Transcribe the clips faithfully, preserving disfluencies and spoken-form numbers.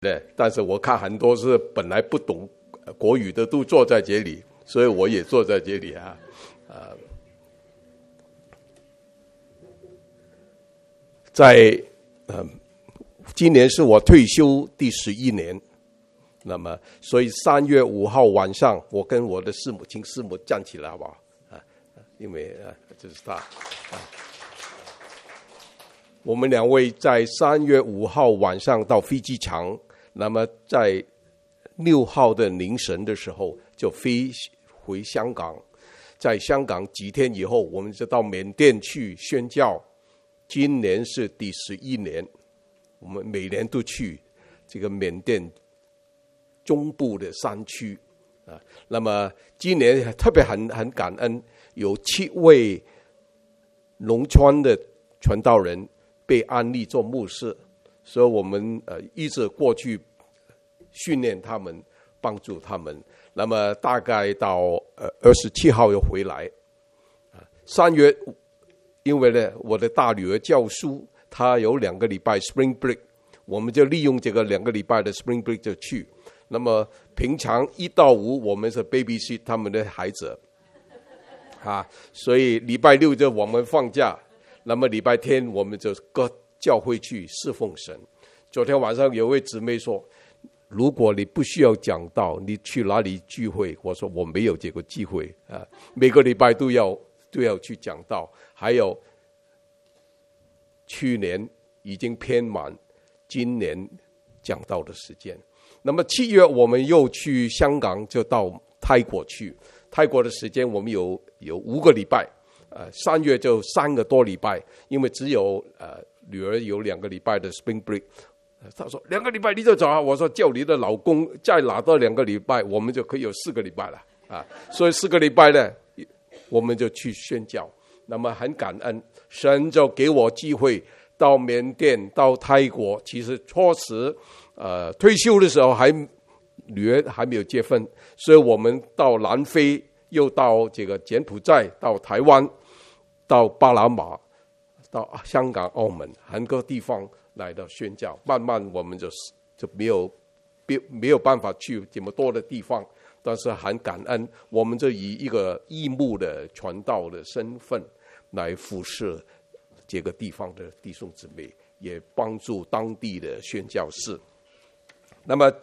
对，但是我看很多是本来不懂国语的都坐在这里，所以我也坐在这里啊。呃，在呃，今年是我退休第十一年，那么所以三月五号晚上，我跟我的师母，请师母站起来好不好？啊，因为啊，这是他。啊我们两位在三月五号晚上到飞机场，那么在六号的凌晨的时候就飞回香港，在香港几天以后，我们就到缅甸去宣教。今年是第十一年，我们每年都去这个缅甸中部的山区啊。那么今年特别很很感恩，有七位农村的传道人被安立做牧师，所以我们呃一直过去训练他们，帮助他们。那么大概到呃二十七号又回来，啊，三月，因为呢我的大女儿教书，她有两个礼拜 Spring Break， 我们就利用这个两个礼拜的 Spring Break 就去。那么平常一到五我们是 babysit 他们的孩子，啊，所以礼拜六就我们放假。那么礼拜天我们就各教会去侍奉神。昨天晚上有位姊妹说，如果你不需要讲道，你去哪里聚会？我说我没有这个机会啊，每个礼拜都要都要去讲道。还有去年已经偏满，今年讲道的时间。那么七月我们又去香港，就到泰国去。泰国的时间我们有有五个礼拜。呃，三月就三个多礼拜，因为只有呃女儿有两个礼拜的 Spring Break。她说两个礼拜你就走啊？我说叫你的老公再拿到两个礼拜，我们就可以有四个礼拜了啊。所以四个礼拜呢，我们就去宣教。那么很感恩，神就给我机会到缅甸、到泰国。其实初时呃退休的时候还女儿还没有结婚，所以我们到南非，又到这个柬埔寨，到台湾。到巴拿马，到香港、澳门，很多地方来到宣教。慢慢我们就就没有没有办法去这么多的地方，但是很感恩，我们就以一个义牧的传道的身份来服侍这个地方的弟兄姊妹，也帮助当地的宣教士。那么，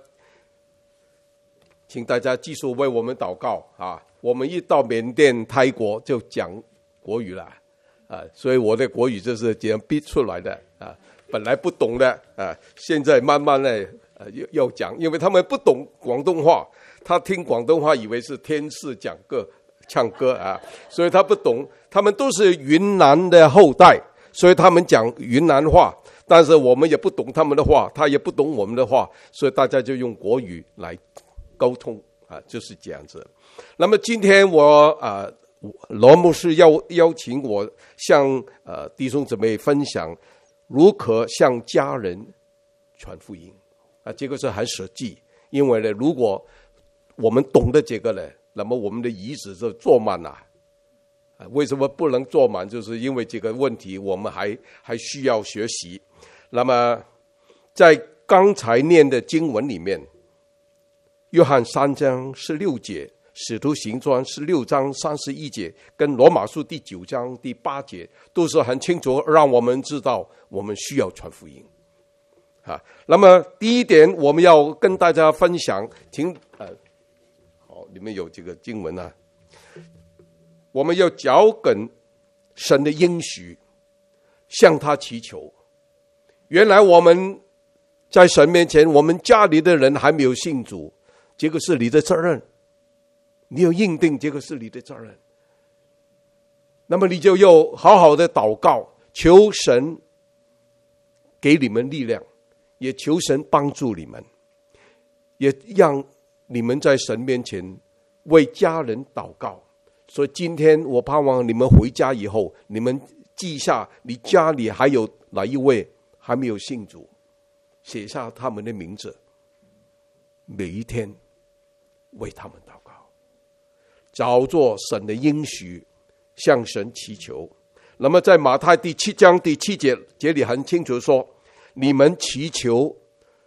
请大家继续为我们祷告啊！我们一到缅甸、泰国就讲国语了啊，所以我的国语就是这样逼出来的啊，本来不懂的啊，现在慢慢的呃要讲，因为他们不懂广东话，他听广东话以为是天使讲歌唱歌啊，所以他不懂，他们都是云南的后代，所以他们讲云南话，但是我们也不懂他们的话，他也不懂我们的话，所以大家就用国语来沟通啊，就是这样子。那么今天我啊。罗牧师邀邀请我向呃弟兄姊妹分享如何向家人传福音啊，这个是很实际。因为呢，如果我们懂得这个呢，那么我们的椅子就坐满了。啊，为什么不能坐满？就是因为这个问题，我们还还需要学习。那么在刚才念的经文里面，约翰三章十六节。使徒行传十六章三十一节跟罗马书第九章第八节都是很清楚，让我们知道我们需要传福音啊。那么第一点，我们要跟大家分享，请呃，好，你们有这个经文啊。我们要脚跟神的应许，向他祈求。原来我们在神面前，我们家里的人还没有信主，这个是你的责任。你要认定这个是你的责任，那么你就要好好的祷告，求神给你们力量，也求神帮助你们，也让你们在神面前为家人祷告。所以今天我盼望你们回家以后，你们记下你家里还有哪一位还没有信主，写下他们的名字，每一天为他们祷告，找做神的应许，向神祈求。那么在马太第七章第七节，这里很清楚说，你们祈求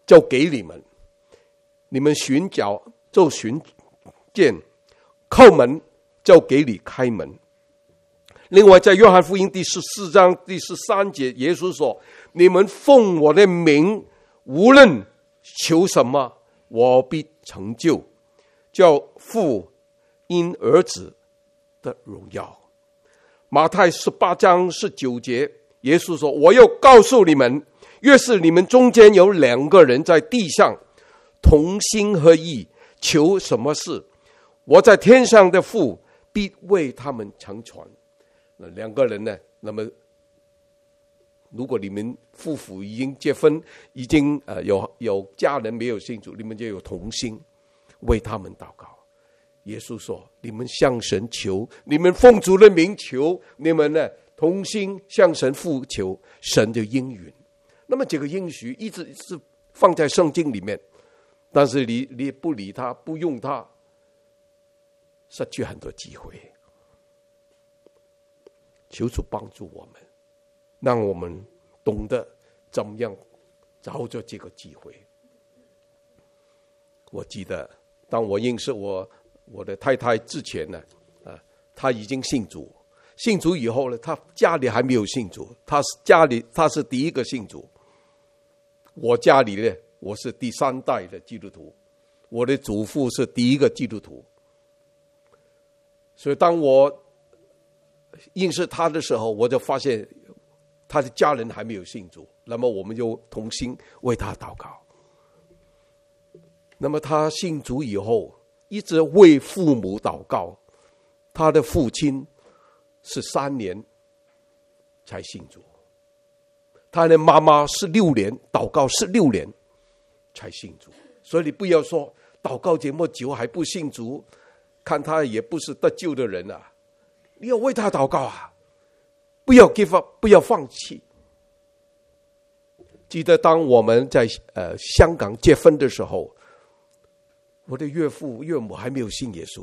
就给你们，你们寻找就寻见，叩门就给你开门。另外在约翰福音第十四章第十三节，耶稣说，你们奉我的名无论求什么，我必成就，叫父因儿子的荣耀。马太十八章十九节，耶稣说，我要告诉你们，越是你们中间有两个人在地上同心合意求什么事，我在天上的父必为他们成全。那两个人呢，那么如果你们夫妇已经结婚，已经呃有有家人没有信主，你们就有同心为他们祷告。耶稣说，你们向神求，你们奉主的名求，你们呢同心向神呼求，神就应允。那么这个应许一直是放在圣经里面，但是你你不理他，不用他，失去很多机会。求主帮助我们，让我们懂得怎么样找着这个机会。我记得当我认识我我的太太之前呢，啊，她已经信主，信主以后呢，她家里还没有信主，她家里她是第一个信主。我家里呢，我是第三代的基督徒，我的祖父是第一个基督徒。所以当我认识他的时候，我就发现他的家人还没有信主，那么我们就同心为他祷告。那么他信主以后，一直为父母祷告。他的父亲是三年才信主，他的妈妈是六年祷告，是六年才信主。所以你不要说祷告这么久还不信主，看他也不是得救的人啊。你要为他祷告啊，不要 give up， 不要放弃。记得当我们在呃香港结婚的时候，我的岳父岳母还没有信耶稣，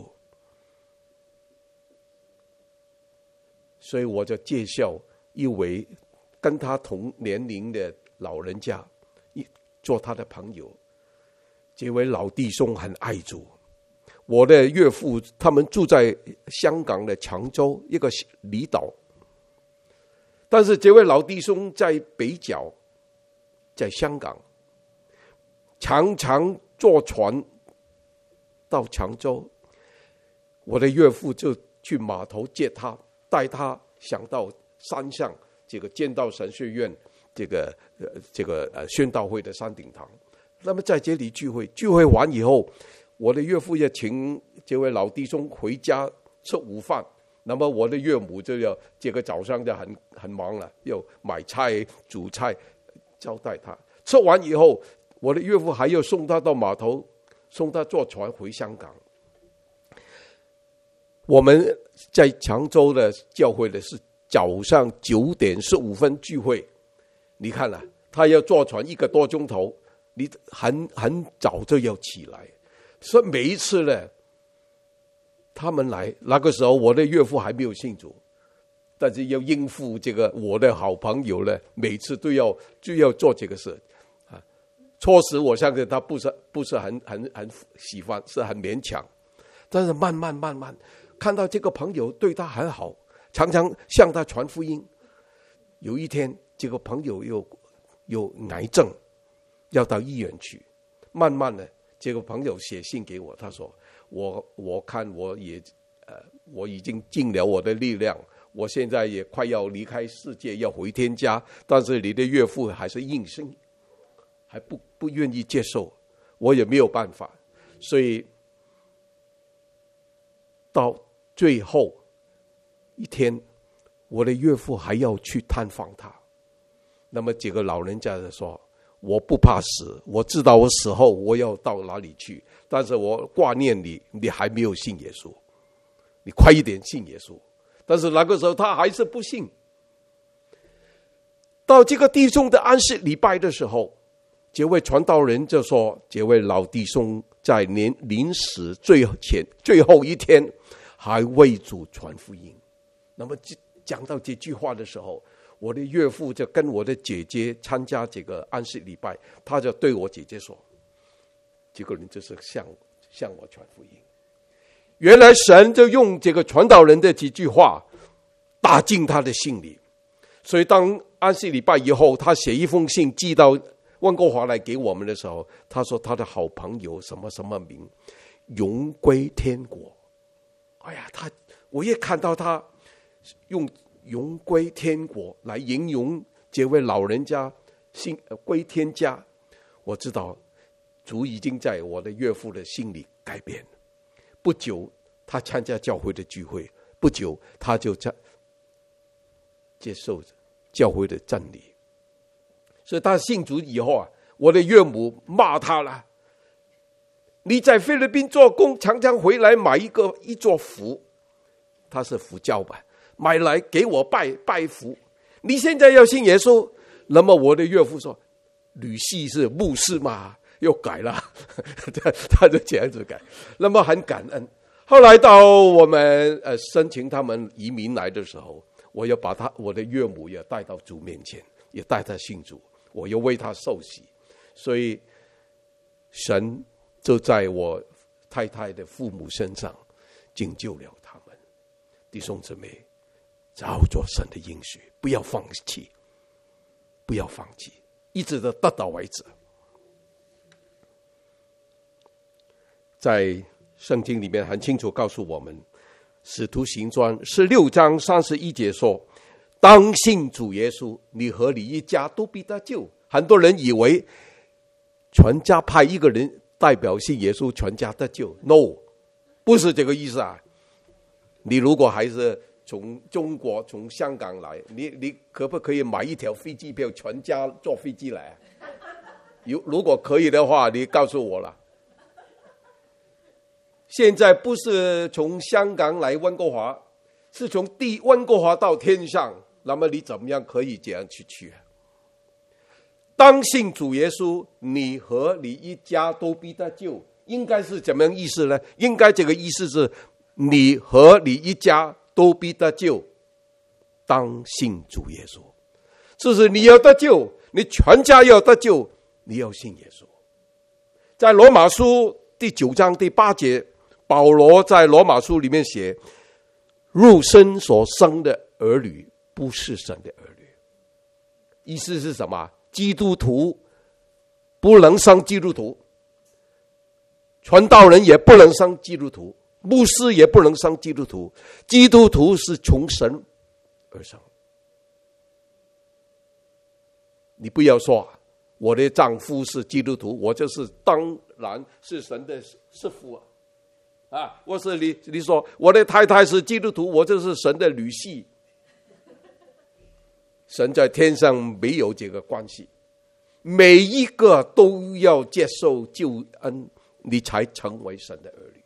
所以我就介绍一位跟他同年龄的老人家做他的朋友。这位老弟兄很爱主，我的岳父他们住在香港的长洲一个离岛，但是这位老弟兄在北角，在香港常常坐船到长洲，我的岳父就去码头接他，带他想到山上这个建道神学院这个呃这个呃宣道会的山顶堂，那么在这里聚会，聚会完以后，我的岳父要请这位老弟兄回家吃午饭，那么我的岳母就要这个早上就很很忙了，要买菜煮菜招待他。吃完以后，我的岳父还要送他到码头，送他坐船回香港。我们在长洲的教会的是早上九点十五分聚会，你看了、啊，他要坐船一个多钟头，你很很早就要起来。所以每一次呢，他们来那个时候，我的岳父还没有信主，但是要应付这个我的好朋友呢，每次都要就要做这个事啊。初时我相信他不是不是很很很喜欢，是很勉强，但是慢慢慢慢看到这个朋友对他很好，常常向他传福音。有一天，这个朋友有有癌症，要到医院去，慢慢的。这个朋友写信给我，他说：“我我看我也呃我已经尽了我的力量，我现在也快要离开世界，要回天家。但是你的岳父还是硬性，还不不愿意接受，我也没有办法。所以到最后一天，我的岳父还要去探访他。那么这个老人家就说。”我不怕死，我知道我死后我要到哪里去，但是我挂念你，你还没有信耶稣，你快一点信耶稣。但是那个时候他还是不信。到这个弟兄的安息礼拜的时候，这位传道人就说，这位老弟兄在临临死最前最后一天还为主传福音。那么讲到这句话的时候， 我的岳父就跟我的姐姐参加这个安息礼拜，他就对我姐姐说：“这个人就是向向我传福音。”原来神就用这个传道人的几句话打进他的心里。所以当安息礼拜以后，他写一封信寄到温哥华来给我们的时候，他说他的好朋友什么什么名荣归天国。哎呀，他我也看到他用荣归天国来形容这位老人家心归天家，我知道主已经在我的岳父的心里改变。不久他参加教会的聚会，不久他就接受教会的真理。所以他信主以后啊，我的岳母骂他了：“你在菲律宾做工，常常回来买一个一座符，他是佛教吧，买来给我拜拜符。你现在要信耶稣。”那么我的岳父说：“吕系是牧师嘛，又改了。”他就这样子改。那么很感恩。后来到我们呃申请他们移民来的时候，我要把他我的岳母也带到主面前，也带他信主，我又为他受洗。所以神就在我太太的父母身上拯救了他们。弟兄姊妹，照着神的应许，不要放弃，不要放弃，一直的得到为止。在圣经里面很清楚告诉我们，使徒行传十六章三十一节说：“当信主耶稣，你和你一家都必得救。”很多人以为全家派一个人代表信耶稣，全家得救。 No， 不是这个意思啊。你如果还是从中国从香港来，你你可不可以买一条飞机票，全家坐飞机来？有如果可以的话，你告诉我了。现在不是从香港来温哥华，是从地温哥华到天上，那么你怎么样可以这样去去？当信主耶稣，你和你一家都必得救。应该是怎么样意思呢？应该这个意思是你和你一家都必得救。当信主耶稣，就是你要得救，你全家要得救，你要信耶稣。在罗马书第九章第八节，保罗在罗马书里面写：肉身所生的儿女不是神的儿女。意思是什么？基督徒不能生基督徒，传道人也不能生基督徒，牧师也不能生基督徒。基督徒是从神而生。你不要说我的丈夫是基督徒，我就是当然是神的师傅啊！啊，我是你，你说我的太太是基督徒，我就是神的女婿。神在天上没有这个关系，每一个都要接受救恩，你才成为神的儿女。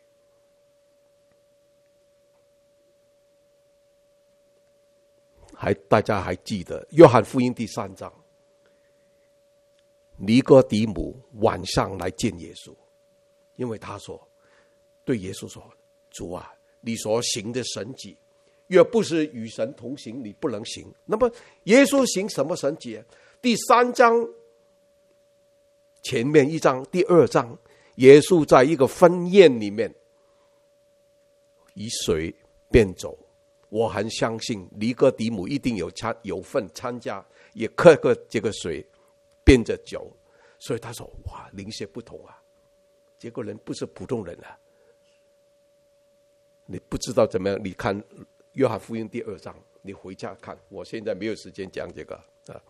还大家还记得约翰福音第三章，尼哥底母晚上来见耶稣，因为他说对耶稣说：“主啊，你所行的神迹，若不是与神同行，你不能行。”那么耶稣行什么神迹？第三章前面一章，第二章，耶稣在一个婚宴里面以水变酒。我很相信尼哥底母一定有参有份参加，也喝过这个水变着酒，所以他说：“哇，灵血不同啊，这个人不是普通人啊。”你不知道怎么样？你看约翰福音第二章，你回家看。我现在没有时间讲这个啊。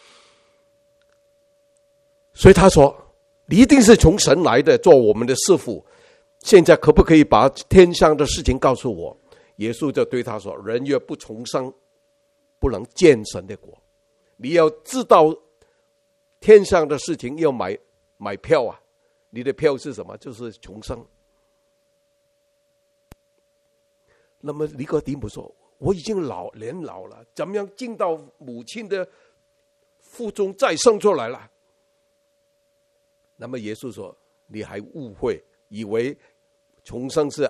所以他说：“你一定是从神来的，做我们的师傅。现在可不可以把天上的事情告诉我？”耶稣就对他说：“人若不重生，不能见神的国。你要知道天上的事情，要买买票啊！你的票是什么？就是重生。”那么尼哥底母说：“我已经老年老了，怎么样进到母亲的腹中再生出来了？”那么耶稣说：“你还误会，以为重生是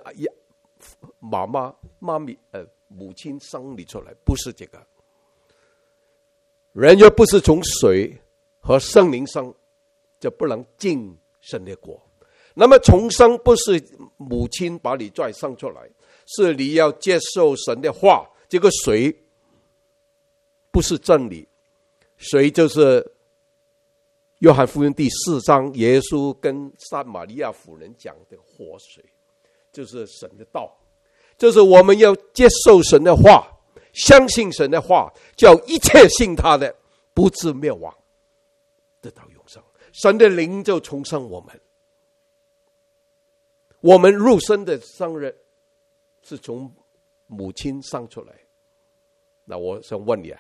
妈妈妈咪呃母亲生你出来，不是这个。 人若不是从水和圣灵生，就不能进神的国。那么重生不是母亲把你再生出来，是你要接受神的话。这个水不是真理，水就是约翰福音第四章耶稣跟撒玛利亚妇人讲的活水，就是神的道。就是我们要接受神的话，相信神的话，叫一切信他的不至灭亡，得到永生。神的灵就重生我们。我们入生的生日是从母亲生出来。那我想问你啊，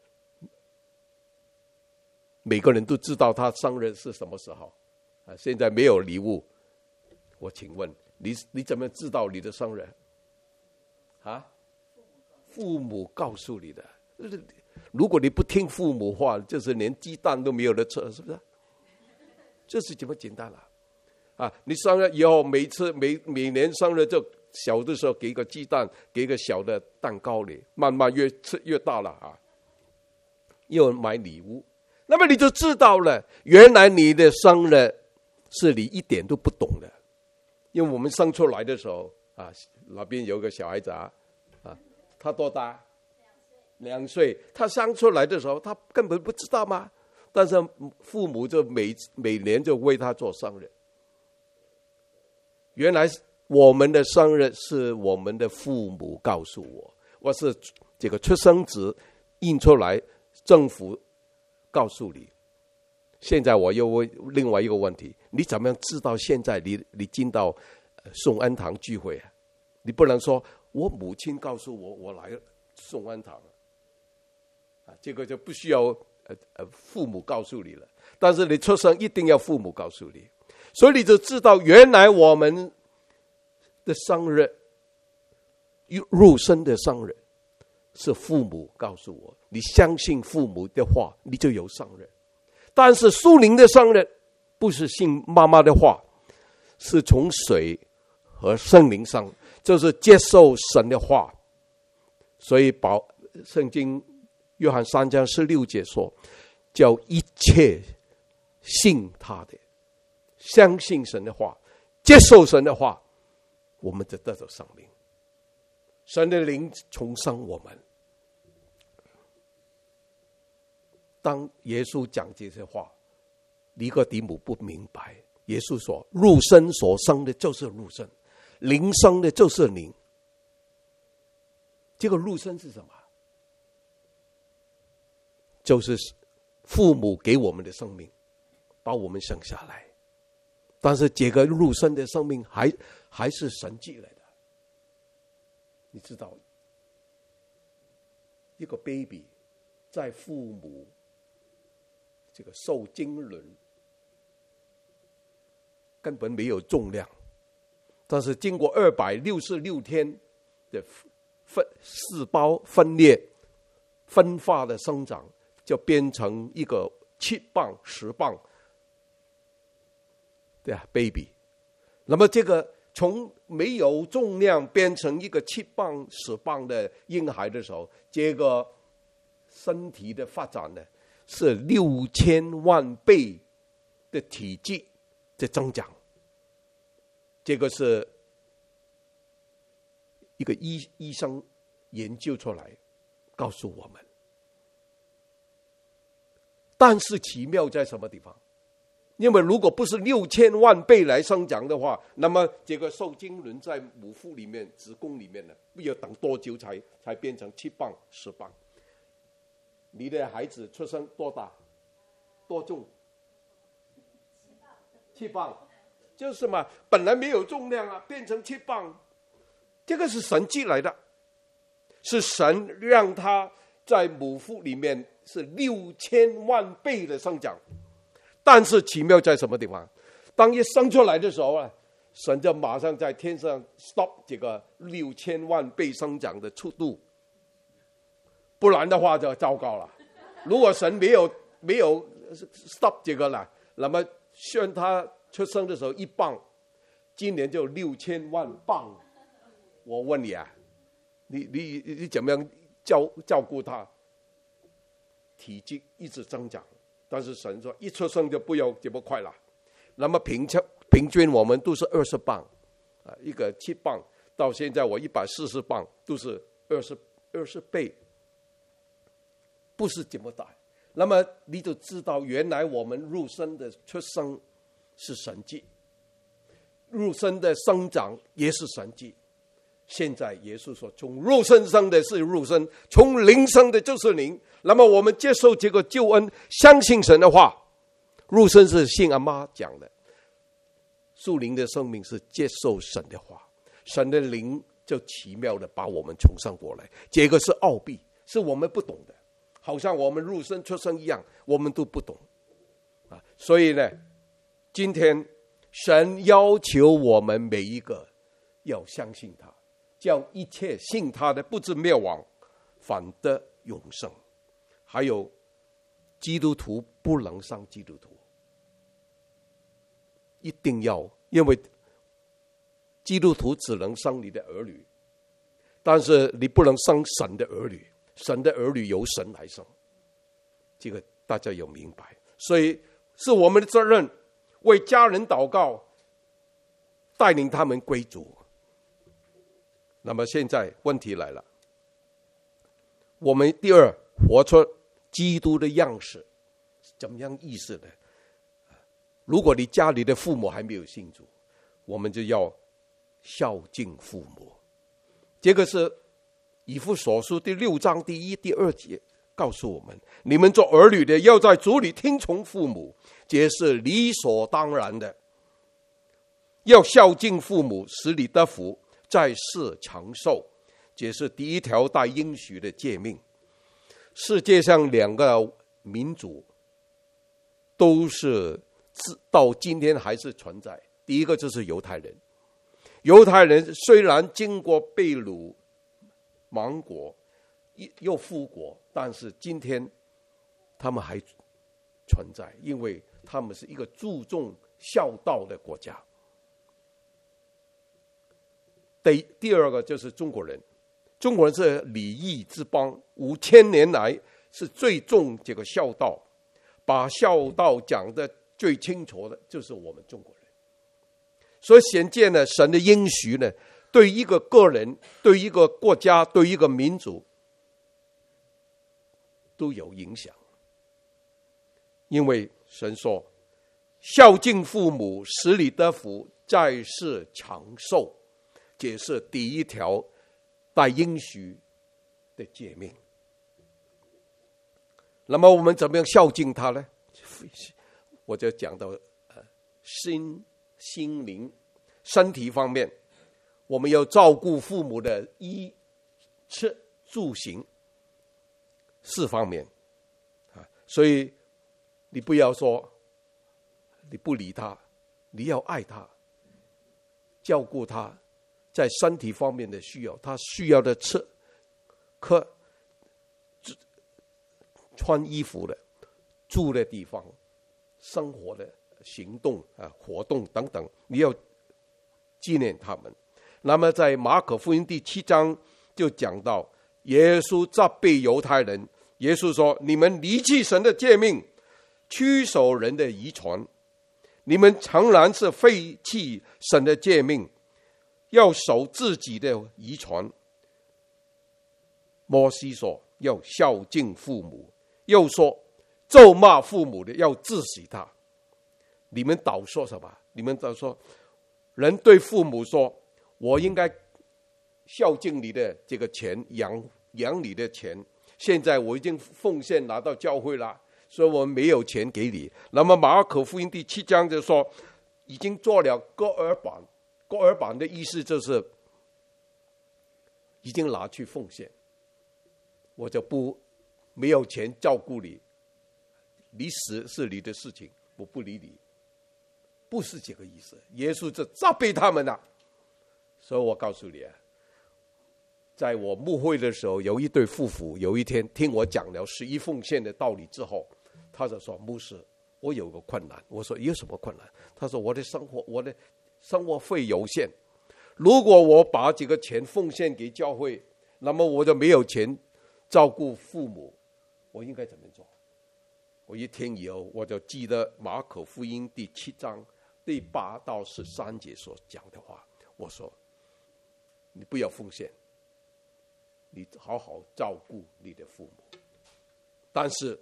每个人都知道他生日是什么时候啊？现在没有礼物，我请问你，你怎么知道你的生日啊？父母告诉你的。如果你不听父母话，就是连鸡蛋都没有得吃，是不是？就是这么简单了啊！你生日以后，每次每每年生日就小的时候给一个鸡蛋，给一个小的蛋糕你，慢慢越吃越大了啊，又买礼物，那么你就知道了，原来你的生日是你一点都不懂的。因为我们生出来的时候啊，那边有个小孩子啊，啊，他多大？两岁。他生出来的时候，他根本不知道吗？但是父母就每每年就为他做生日。原来我们的生日是我们的父母告诉我，我是这个出生纸印出来，政府告诉你。现在我又问另外一个问题，你怎么样知道现在你你进到颂恩堂聚会啊？你不能说我母亲告诉我我来颂恩堂啊，这个就不需要呃呃父母告诉你了。但是你出生一定要父母告诉你，所以你就知道原来我们的生日，入生的生日是父母告诉我，你相信父母的话，你就有生日。但是属灵的生日不是信妈妈的话，是从水和圣灵生，就是接受神的话。所以保圣经约翰三章十六节说，叫一切信他的，相信神的话，接受神的话，我们就得到生命。神的灵重生我们。当耶稣讲这些话，尼哥底母不明白。耶稣说，入生所生的就是入生，灵生的就是灵。这个入生是什么？就是父母给我们的生命，把我们生下来。但是这个入生的生命还还是神寄来的。你知道，一个 baby 在父母这个受精卵根本没有重量，但是经过二百六十六天的分细胞分裂分化的生长，就变成一个七磅十磅对啊 baby。 那么这个从没有重量变成一个七磅十磅的婴孩的时候，这个身体的发展呢，是六千万倍的体积的增长。这个是一个医医生研究出来告诉我们。但是奇妙在什么地方？因为如果不是六千万倍来生长的话，那么这个受精卵在母腹里面子宫里面呢，要等多久才才变成七磅十磅？你的孩子出生多大多重？七磅，就是嘛，本来没有重量啊，变成七磅，这个是神寄来的，是神让他在母腹里面是六千万倍的生长。但是奇妙在什么地方？当一生出来的时候啊，神就马上在天上 stop 这个六千万倍生长的速度，不然的话就糟糕了。如果神没有没有 stop 这个了，那么像他出生的时候一磅，今年就六千万磅。我问你啊，你你你怎么样照照顾他？ 体积一直增长，但是神说一出生就不要这么快了。那么平均平均我们都是二十磅啊，一个七磅，到现在我一百四十磅，都是二十二十倍，不是这么大。那么你就知道，原来我们肉身的出生是神迹，肉身的生长也是神迹。现在耶稣说，从肉身生的是肉身，从灵生的就是灵。那么我们接受这个救恩，相信神的话。肉身是信阿妈讲的，属灵的生命是接受神的话，神的灵就奇妙的把我们重生过来。这个是奥秘，是我们不懂的，好像我们肉身出生一样，我们都不懂啊。所以呢，今天神要求我们每一个要相信他，叫一切信他的不至灭亡，反得永生。还有基督徒不能伤基督徒，一定要，因为基督徒只能伤你的儿女，但是你不能伤神的儿女，神的儿女由神来生，这个大家有明白。所以是我们的责任，为家人祷告，带领他们归主。那么现在问题来了，我们第二活出基督的样式，怎么样意思呢？如果你家里的父母还没有信主，我们就要孝敬父母。这个是以弗所书第六章第一、第二节告诉我们：你们做儿女的要在主里听从父母，这是理所当然的。要孝敬父母，使你得福，在世长寿，这是第一条带应许的诫命。世界上两个民族都是到今天还是存在。第一个就是犹太人，犹太人虽然经过被掳亡国又复国，但是今天他们还存在，因为他们是一个注重孝道的国家。第第二个就是中国人，中国人是礼义之邦，五千年来是最重这个孝道，把孝道讲得最清楚的就是我们中国人。所以显见呢，神的应许呢，对一个个人、对一个国家、对一个民族都有影响。因为神说，孝敬父母，使你得福，在世长寿，这是第一条带应许的诫命。那么我们怎么样孝敬他呢？我就讲到呃心心灵身体方面，我们要照顾父母的衣吃住行四方面啊。所以你不要说你不理他，你要爱他，照顾他在身体方面的需要，他需要的吃喝穿衣服的住的地方生活的行动啊活动等等，你要纪念他们。那么在马可福音第七章就讲到，耶稣责备犹太人，耶稣说，你们离弃神的诫命，曲守人的遗传，你们诚然是废弃神的诫命，要守自己的遗传。摩西说要孝敬父母，又说咒骂父母的要治死他。你们倒说什么？你们倒说人对父母说，我应该孝敬你的这个钱，养养你的钱，现在我已经奉献拿到教会了，所以我没有钱给你。那么马可福音第七章就说，已经做了割耳版，割耳版的意思就是已经拿去奉献，我就不没有钱照顾你，你死是你的事情，我不理你，不是这个意思。耶稣就责备他们了。所以我告诉你啊，在我牧会的时候，有一对夫妇，有一天听我讲了十一奉献的道理之后，他就说，牧师，我有个困难。我说有什么困难？他说我的生活我的生活费有限，如果我把这个钱奉献给教会，那么我就没有钱照顾父母， 我应该怎么做？我一天以后，我就记得马可福音第七章第八到十三节所讲的话。我说：你不要奉献，你好好照顾你的父母，但是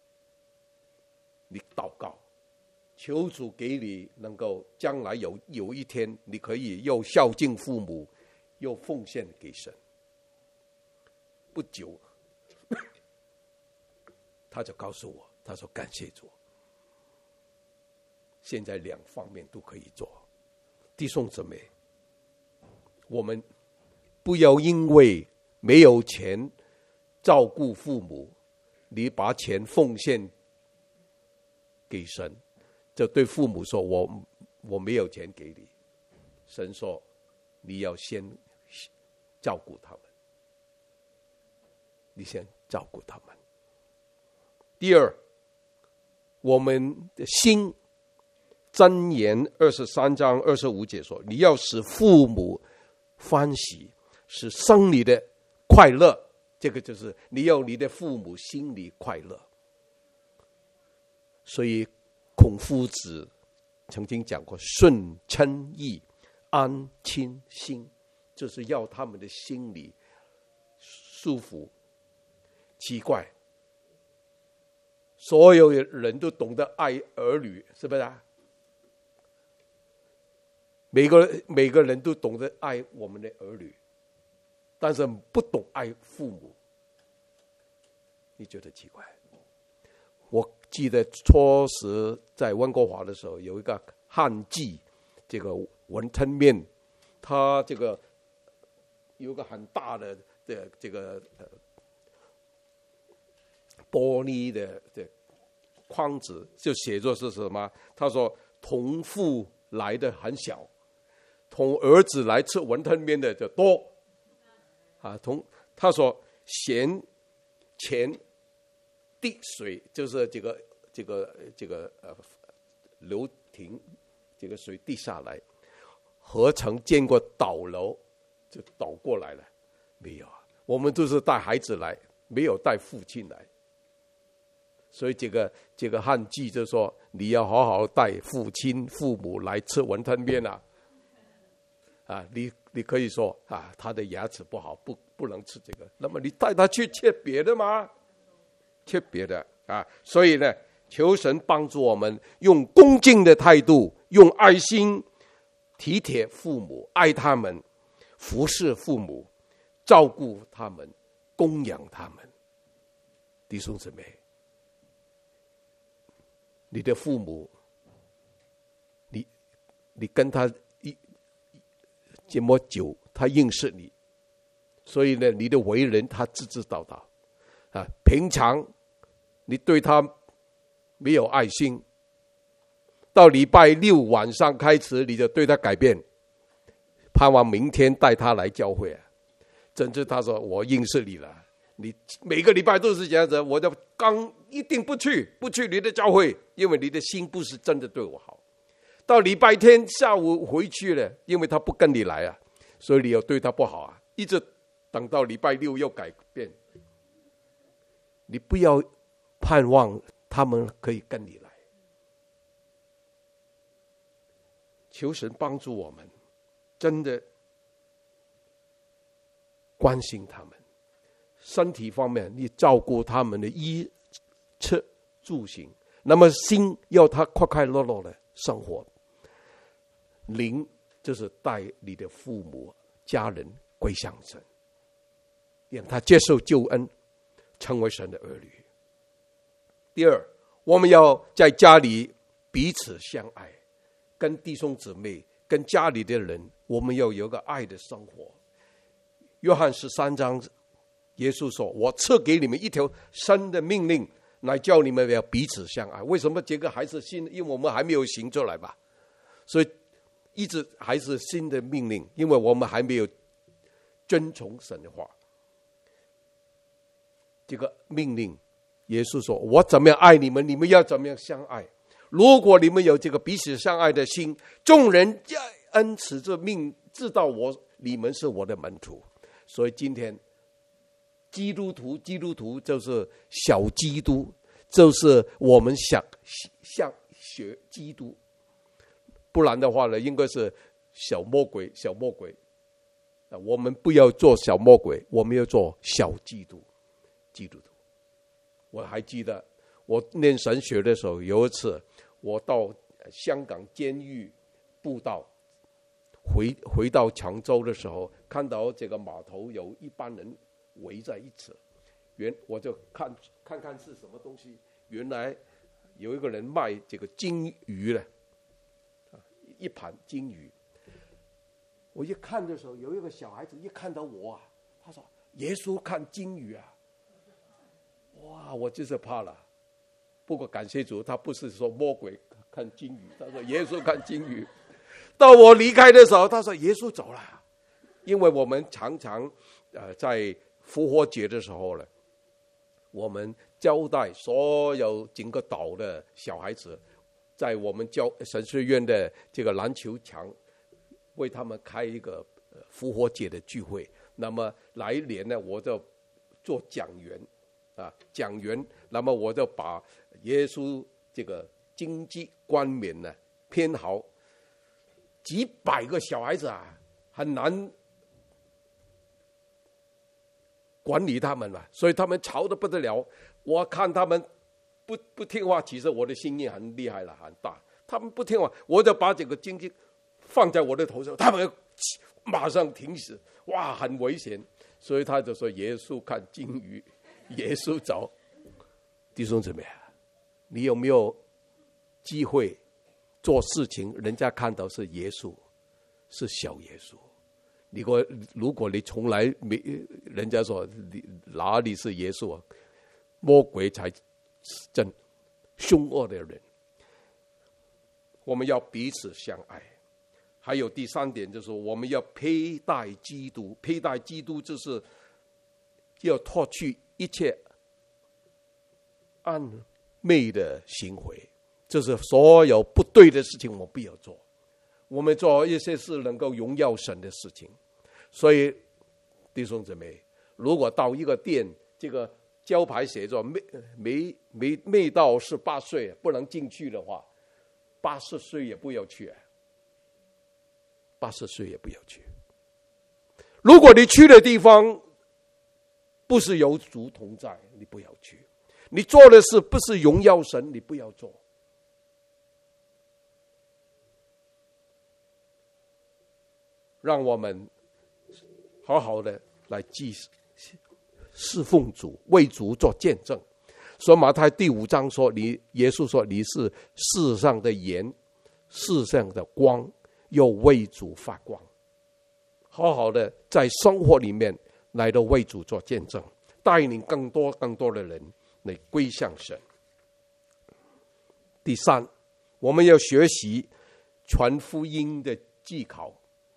你祷告，求主给你能够将来有有一天，你可以又孝敬父母，又奉献给神。不久，他就告诉我，他说感谢主，现在两方面都可以做。弟兄姊妹，我们不要因为没有钱照顾父母，你把钱奉献给神，就对父母说我我没有钱给你。神说你要先照顾他们，你先照顾他们。第二，我们的心，箴言二十三章二十五节说，你要使父母欢喜，使生你的快乐。这个就是你要你的父母心里快乐。所以孔夫子曾经讲过，顺称义，安亲心，就是要他们的心里舒服。奇怪，所有人都懂得爱儿女，是不是啊？每个每个人都懂得爱我们的儿女，但是不懂爱父母，你觉得奇怪？我记得初时在温哥华的时候，有一个汉记，这个文吞面，它这个有个很大的的这个呃玻璃的的框子，就写作是什么？他说同父来的很小，同儿子来吃文吞面的就多啊。同他说咸钱滴水，就是这个这个这个呃流停，这个水滴下来，何曾见过倒楼就倒过来了？没有啊，我们都是带孩子来，没有带父亲来。所以这个这个汉记就说，你要好好带父亲父母来吃文吞面啊！啊，你你可以说啊，他的牙齿不好，不不能吃这个。那么你带他去切别的吗？切别的啊！所以呢，求神帮助我们用恭敬的态度，用爱心体贴父母，爱他们，服侍父母，照顾他们，供养他们。弟兄姊妹，你的父母，你你跟他一这么久，他认识你，所以呢，你的为人他知知道道啊。平常你对他没有爱心，到礼拜六晚上开始，你就对他改变，盼望明天带他来教会啊。甚至他说我认识你了，你每个礼拜都是这样子，我就刚一定不去，不去你的教会，因为你的心不是真的对我好。到礼拜天下午回去了，因为他不跟你来啊，所以你要对他不好啊，一直等到礼拜六又改变。你不要盼望他们可以跟你来。求神帮助我们，真的关心他们。身体方面，你照顾他们的衣吃住行，那么心要他快快乐乐的生活。灵就是带你的父母家人归向神，让他接受救恩，成为神的儿女。第二，我们要在家里彼此相爱，跟弟兄姊妹跟家里的人，我们要有个爱的生活。约翰十三章耶稣说，我赐给你们一条新的命令，来叫你们要彼此相爱。为什么这个还是新？因为我们还没有行出来吧，所以一直还是新的命令，因为我们还没有遵从神的话。这个命令耶稣说，我怎么样爱你们，你们要怎么样相爱。如果你们有这个彼此相爱的心，众人恩此这命知道我你们是我的门徒。所以今天基督徒，基督徒就是小基督，就是我们想像学基督，不然的话呢，应该是小魔鬼，小魔鬼。我们不要做小魔鬼，我们要做小基督，基督徒。我还记得我念神学的时候，有一次我到香港监狱布道，回回到常州的时候，看到这个码头有一班人围在一起，原我就看看看是什么东西，原来有一个人卖这个金鱼的，一盘金鱼。我一看的时候，有一个小孩子一看到我啊，他说：“耶稣看金鱼啊！”哇，我就是怕了。不过感谢主，他不是说魔鬼看金鱼，他说耶稣看金鱼。到我离开的时候，他说耶稣走了，因为我们常常呃在复活节的时候呢，我们交代所有整个岛的小孩子，在我们教神学院的这个篮球场，为他们开一个复活节的聚会。那么来年呢，我就做讲员啊，讲员。那么我就把耶稣这个经济冠冕呢编好，几百个小孩子啊，很难管理他们了，所以他们吵得不得了。我看他们不不听话，其实我的心意很厉害了，很大。他们不听话，我就把这个经济放在我的头上，他们马上停止，哇，很危险。所以他就说耶稣看金鱼，耶稣走。弟兄姊妹，你有没有机会做事情，人家看到是耶稣，是小耶稣？如果如果你从来没，人家说你哪里是耶稣啊？魔鬼才真凶恶的人。我们要彼此相爱。还有第三点，就是我们要佩戴基督。佩戴基督就是要脱去一切暗昧的行为，就是所有不对的事情我们不要做，我们做一些是能够荣耀神的事情。所以弟兄姊妹，如果到一个店，这个招牌写着没没没没到十八岁不能进去的话，八十岁也不要去，八十岁也不要去。如果你去的地方不是有主同在，你不要去。你做的事不是荣耀神，你不要做。让我们好好的来祭侍奉主，为主做见证。所以马太第五章说，你耶稣说你是世上的盐，世上的光，又为主发光。好好的在生活里面来到为主做见证，带领更多更多的人来归向神。第三，我们要学习传福音的技巧。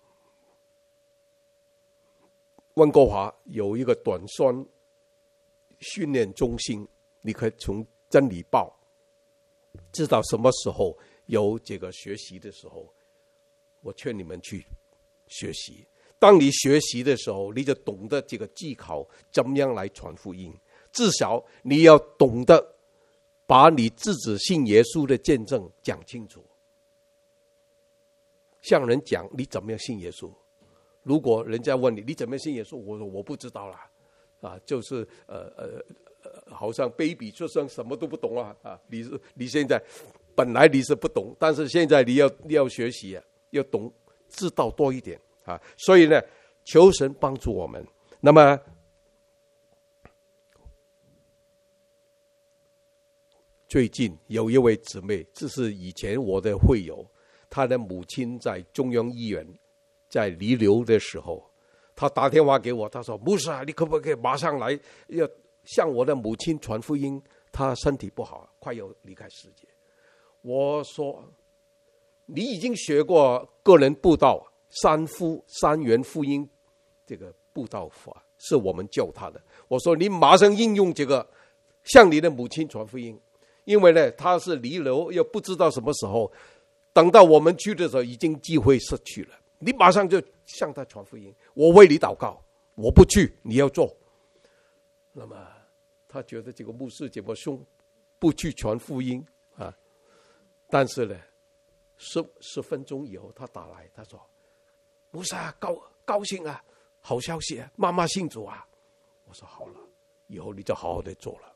温哥华有一个短宣训练中心，你可以从真理报知道什么时候有这个学习的时候，我劝你们去学习。当你学习的时候，你就懂得这个技巧怎么样来传福音。至少你要懂得把你自己信耶稣的见证讲清楚，向人讲你怎么样信耶稣。如果人家问你你怎么样信耶稣，我说我不知道啦，啊，就是呃呃呃，好像 baby 出生什么都不懂啊啊！你是你现在本来你是不懂，但是现在你要你要学习啊，要懂知道多一点啊。所以呢，求神帮助我们。那么最近有一位姊妹，这是以前我的会友，她的母亲在中央医院在弥留的时候，他打电话给我，他说牧师啊，你可不可以马上来，要向我的母亲传福音，她身体不好，快要离开世界。我说你已经学过个人布道三福三元福音这个布道法，是我们教他的。我说你马上应用这个向你的母亲传福音，因为呢他是弥留，又不知道什么时候，等到我们去的时候已经机会失去了，你马上就向他传福音。我为你祷告，我不去，你要做。 那么他觉得这个牧师怎么凶，不去传福音啊？但是呢，十十分钟以后他打来，他说：“牧师啊，高高兴啊，好消息啊，妈妈信主啊。”我说：“好了，以后你就好好的做了。”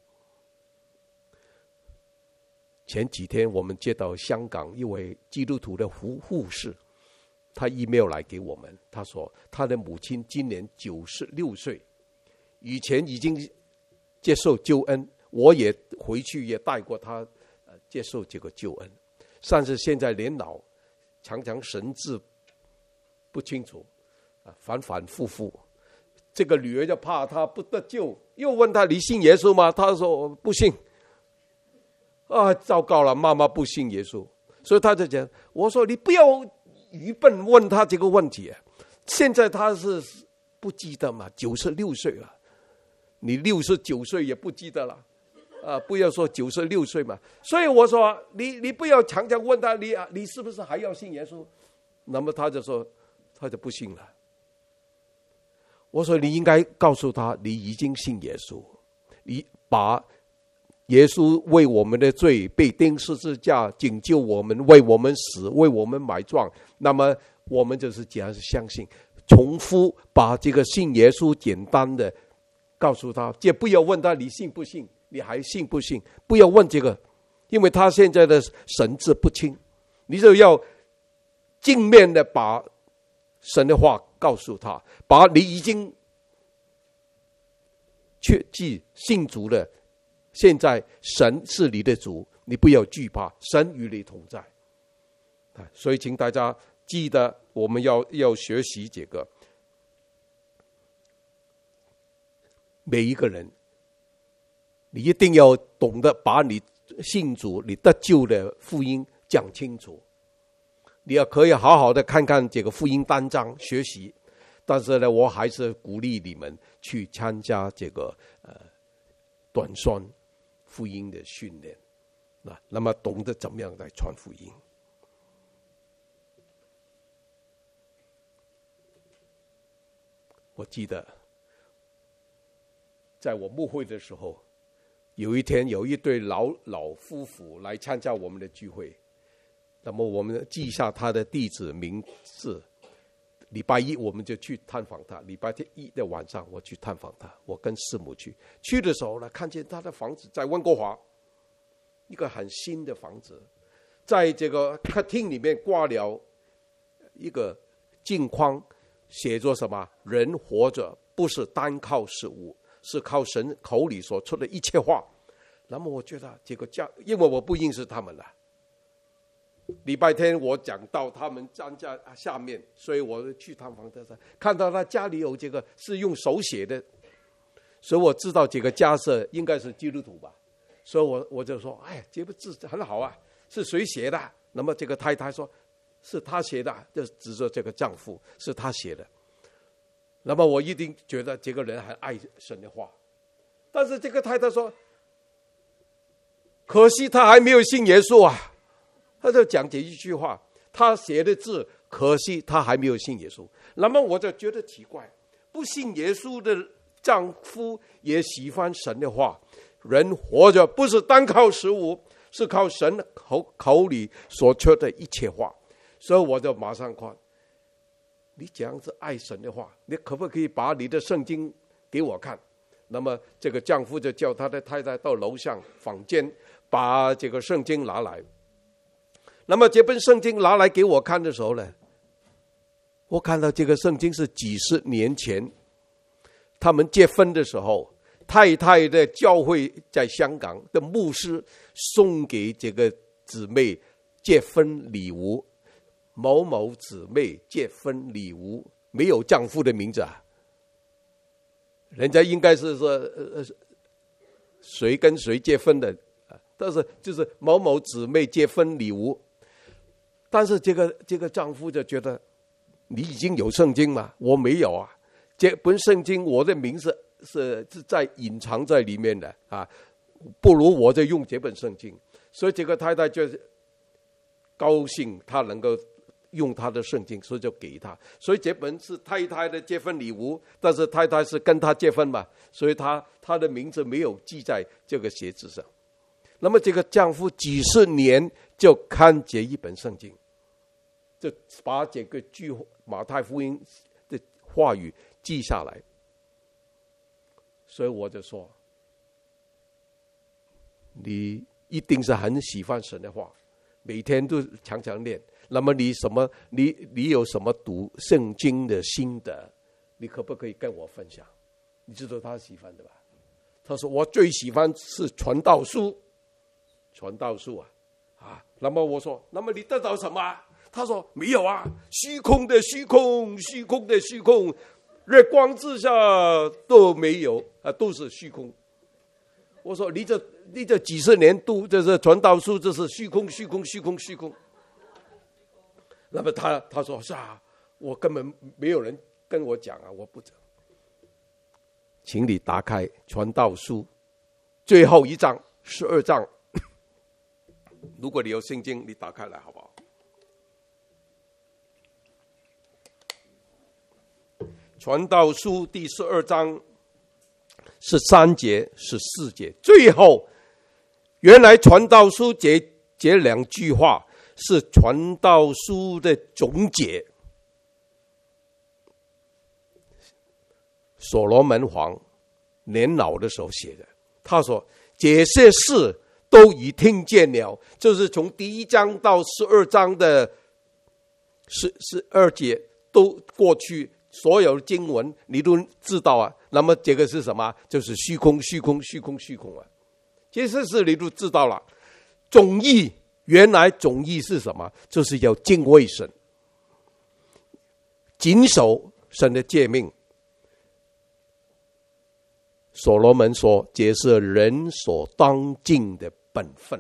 前几天我们接到香港一位基督徒的护护士，他 email 来给我们，他说他的母亲今年九十六岁，以前已经接受救恩，我也回去也带过他接受这个救恩，但是现在年老，常常神志不清楚，反反复复。这个女儿就怕他不得救，又问他：“你信耶稣吗？”他说：“不信。”啊，糟糕了，妈妈不信耶稣，所以他就讲：“我说你不要愚笨问他这个问题，现在他是不记得嘛，九十六岁了，你六十九岁也不记得了。”啊，不要说九十六岁嘛，所以我说你你不要常常问他，你你是不是还要信耶稣？那么他就说他就不信了。我说你应该告诉他，你已经信耶稣，你把耶稣为我们的罪被钉十字架，拯救我们，为我们死，为我们埋葬。那么我们就是这样相信，重复把这个信耶稣简单的告诉他，也不要问他你信不信。你还信不信？不要问这个，因为他现在的神志不清，你就要正面的把神的话告诉他，把你已经确记信主了，现在神是你的主，你不要惧怕，神与你同在。所以请大家记得，我们要要学习这个，每一个人。你一定要懂得把你信主、你得救的福音讲清楚。你要可以好好的看看这个福音单章学习，但是呢，我还是鼓励你们去参加这个呃短宣福音的训练，那那么懂得怎么样来传福音。我记得在我牧会的时候。有一天，有一对老老夫妇来参加我们的聚会，那么我们记下他的地址名字。礼拜一我们就去探访他，礼拜一的晚上我去探访他，我跟师母去。去的时候呢，看见他的房子在温哥华，一个很新的房子，在这个客厅里面挂了一个镜框，写着什么？人活着不是单靠食物。是靠神口里所出的一切话。那么我觉得这个家，因为我不认识他们了。礼拜天我讲到他们站在下面，所以我去探访他，看到他家里有这个是用手写的，所以我知道这个家是应该是基督徒吧。所以我我就说，哎，这个字很好啊，是谁写的？那么这个太太说，是他写的，就指着这个丈夫是他写的。那么我一定觉得这个人很爱神的话，但是这个太太说，可惜他还没有信耶稣啊。他就讲这一句话，他写的字，可惜他还没有信耶稣。那么我就觉得奇怪，不信耶稣的丈夫也喜欢神的话。人活着不是单靠食物，是靠神口口里所出的一切话。所以我就马上看，你这样子爱神的话，你可不可以把你的圣经给我看？那么这个丈夫就叫他的太太到楼上房间，把这个圣经拿来。那么这本圣经拿来给我看的时候呢，我看到这个圣经是几十年前他们结婚的时候，太太的教会在香港的牧师送给这个姊妹结婚礼物，某某姊妹结婚礼物，没有丈夫的名字啊，人家应该是说呃谁跟谁结婚的，但是就是某某姊妹结婚礼物。但是这个这个丈夫就觉得，你已经有圣经吗？我没有啊，这本圣经我的名字是是在隐藏在里面的啊，不如我就用这本圣经。所以这个太太就高兴，她能够用他的圣经，所以就给他。所以这本是太太的结婚礼物，但是太太是跟他结婚嘛，所以他他的名字没有记在这个鞋子上。那么这个丈夫几十年就看这一本圣经，就把这个句马太福音的话语记下来。所以我就说，你一定是很喜欢神的话，每天都常常念。那么你什么？你你有什么读圣经的心得？你可不可以跟我分享？你知道他喜欢的吧？他说我最喜欢是传道书，传道书啊啊！那么我说，那么你得到什么？他说没有啊，虚空的虚空，虚空的虚空。日光之下都没有啊，都是虚空。我说你这你这几十年读这是传道书，这是虚空虚空虚空虚空。那么他他说是啊，我根本没有人跟我讲啊，我不讲。请你打开传道书最后一章十二章，如果你有圣经，你打开来好不好？传道书第十二章是三节是四节，最后原来传道书这这两句话是传道书的总结。所罗门王年老的时候写的，他说这些事都已听见了，就是从第一章到十二章的十十二节都过去。所有经文你都知道啊，那么这个是什么？就是虚空虚空虚空虚空啊，这些事你都知道了。总义原来总义是什么？就是要敬畏神，谨守神的诫命。所罗门说，这是人所当尽的本分，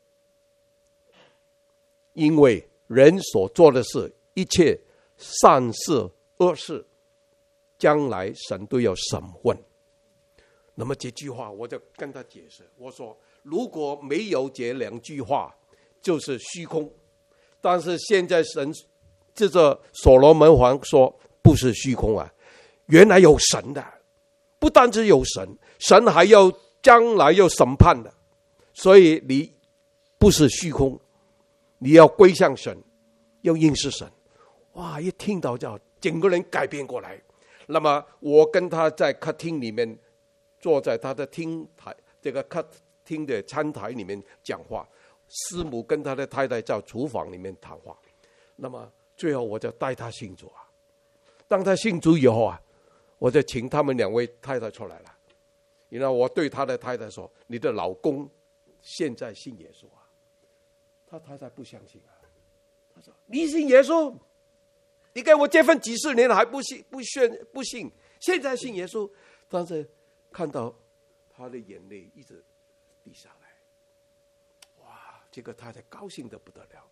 因为人所做的事，一切善事恶事，将来神都要审问。那么这句话我就跟他解释，我说如果没有这两句话就是虚空，但是现在神这个所罗门王说不是虚空啊，原来有神的，不单只有神，神还要将来要审判的，所以你不是虚空，你要归向神，要认识神。哇，一听到就整个人改变过来。那么我跟他在客厅里面坐在他的厅台，这个客厅的餐台里面讲话，师母跟他的太太在厨房里面谈话。那么最后我就带他信主啊。当他信主以后啊，我就请他们两位太太出来了。然后我对他的太太说，你的老公现在信耶稣啊？他太太不相信啊，他说你信耶稣？你跟我结婚几十年了还不信不信不信，现在信耶稣。但是看到他的眼泪一直滴下来，哇，这个太太高兴得不得了。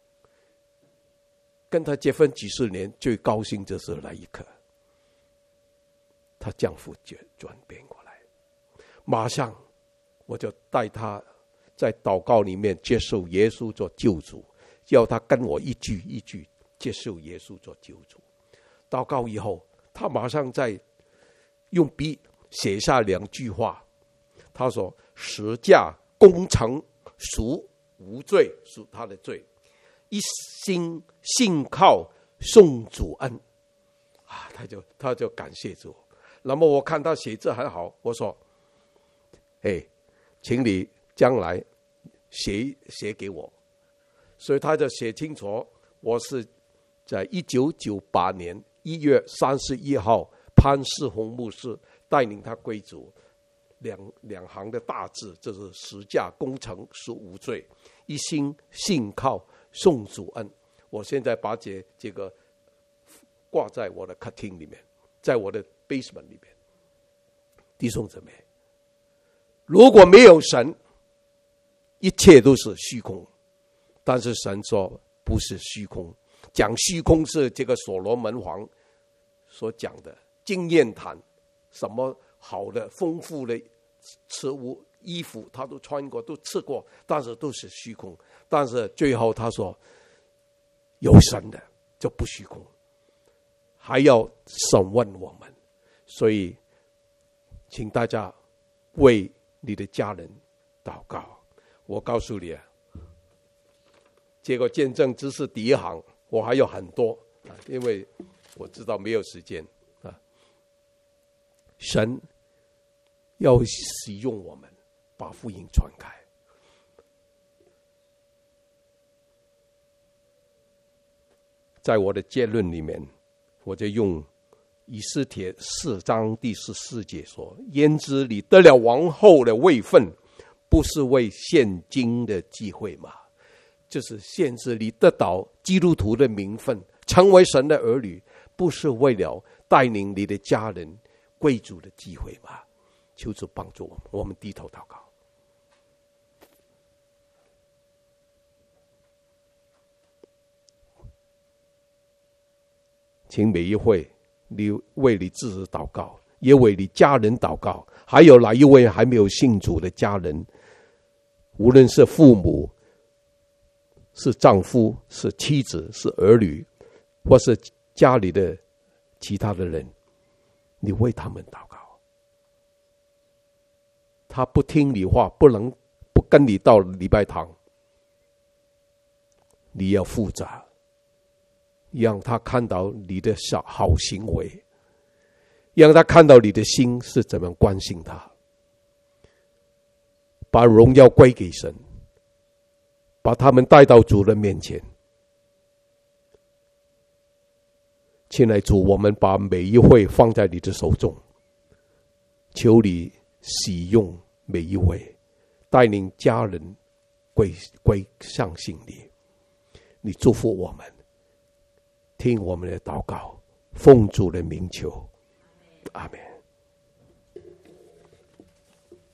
跟他结婚几十年，最高兴就是那一刻，她丈夫就转变过来。马上我就带她在祷告里面接受耶稣做救主，要她跟我一句一句接受耶稣做救主。祷告以后，他马上在用笔写下两句话，他说十架功成赎无罪，赎他的罪，一心信靠送主恩啊，他就他就感谢主。那么我看他写字很好，我说哎，请你将来写写给我。所以他就写清楚，我是在一九九八年一月三十一号，潘世宏牧师带领他归主，两两行的大字，这是十架功成赎无罪，一心信靠送主恩。我现在把这这个挂在我的客厅里面，在我的 basement 里面。弟兄姊妹，如果没有神，一切都是虚空。但是神说不是虚空，讲虚空是这个所罗门王所讲的经验谈，什么好的丰富的吃物衣服他都穿过都吃过，但是都是虚空。但是最后他说有神的就不虚空，还要审问我们。所以请大家为你的家人祷告。我告诉你啊，这个见证只是第一行，我还有很多，因为我知道没有时间啊。神要使用我们把福音传开。在我的结论里面，我就用以斯帖四章第十四节说：焉知你得了王后的位分，不是为现今的机会吗？就是限制你得到基督徒的名分，成为神的儿女，不是为了带领你的家人归主的机会吗？求主帮助我们，我们低头祷告。请每一位你为你自己祷告，也为你家人祷告，还有哪一位还没有信主的家人，无论是父母、是丈夫、是妻子、是儿女，或是家里的其他的人，你为他们祷告。他不听你话，不能不跟你到礼拜堂，你要负责，让他看到你的好行为，让他看到你的心是怎么关心他，把荣耀归给神，把他们带到主人面前。亲爱主，我们把每一位放在你的手中，求你使用每一位，带领家人归归向信你。你祝福我们，听我们的祷告，奉主的名求，阿们。